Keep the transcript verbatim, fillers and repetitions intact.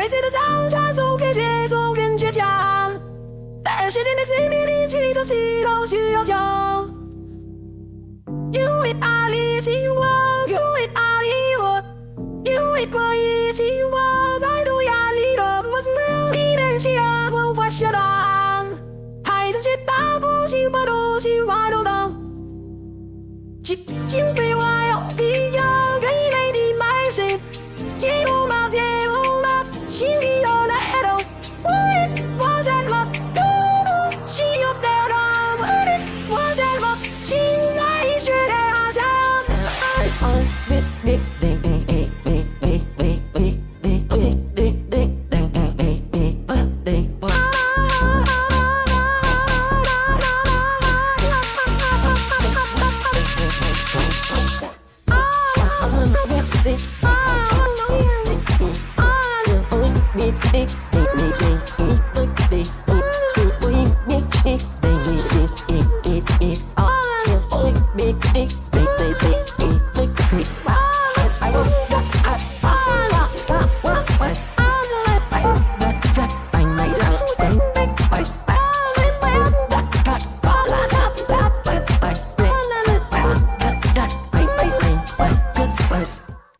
每次的吵架总给节奏变倔强，但时间的催眠里去东西都需要讲。因为爱里希望，因为爱里我，因为可以希望再度压力的我是没有你的人气啊，我无法想到，还曾写大步喜欢都喜欢都当，几经被我有必要给你买谁，节目嘛节目嘛，心里有那种，我我在吗？如果心有那种，我我在吗？心爱学的好像。It